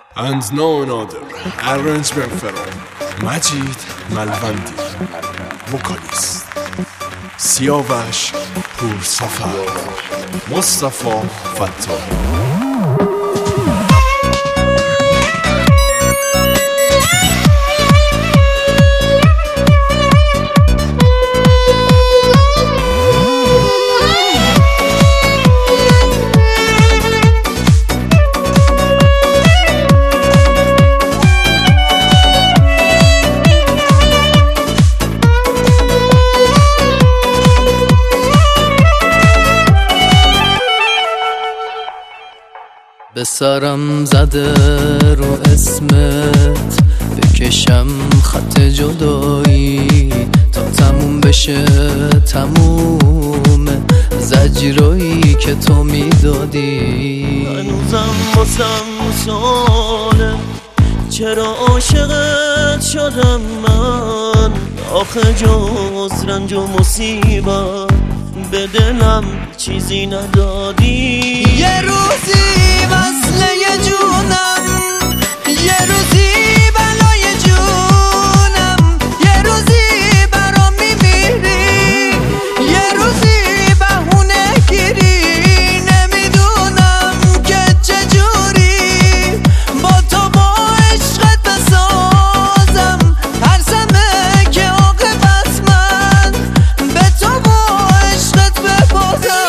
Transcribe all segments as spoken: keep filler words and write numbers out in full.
And no another arrangement فرام مجید ملوندی وکالیست، سیاوش پورسفر، مصطفی فتاحی. به سرم زده رو اسمت بکشم خط جدایی تا تموم بشه تموم زجرایی که تو میدادی. هنوزم واسم سواله چرا عاشقت شدم من، آخه جز رنج و مصیبت به دلم چیزی ندادی. یه روزی وصله جونم، یه روزی بلای جونم، یه روزی برام میمیری، یه روزی بهونه گیری. نمیدونم که چجوری با تو با عشقت بسازم، ترسمه که عاقبت من به تو با عشقت ببازم.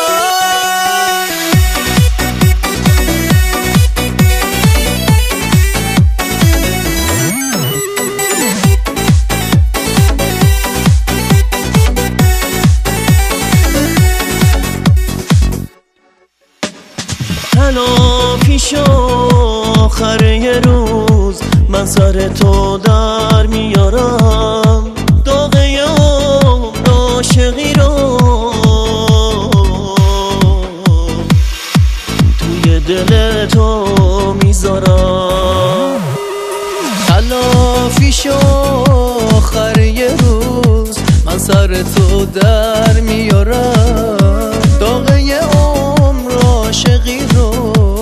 تلافی شو آخر یه روز من سر تو در میارم، داغه عمر عاشقی رو توی دل تو میذارم. تلافی شو آخر یه روز من سر تو در میارم، داغه عمر عاشقی رو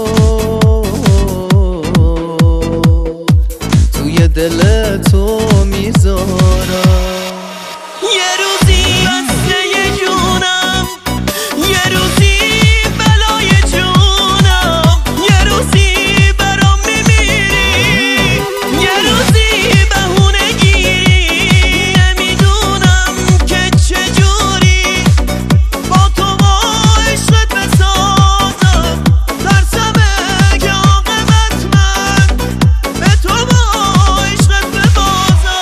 توی دل تو میذارم. یه روزی بسته جونم، یه روزی بلای جونم، یه روزی برام میمیری، یه روزی بهونه گیری. نمیدونم که چجوری با تو با عشقت بسازم، ترسمه که عاقبت من به تو با عشقت ببازم.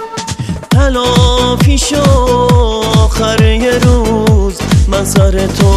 تلافی شو آخر یه روز من سر تو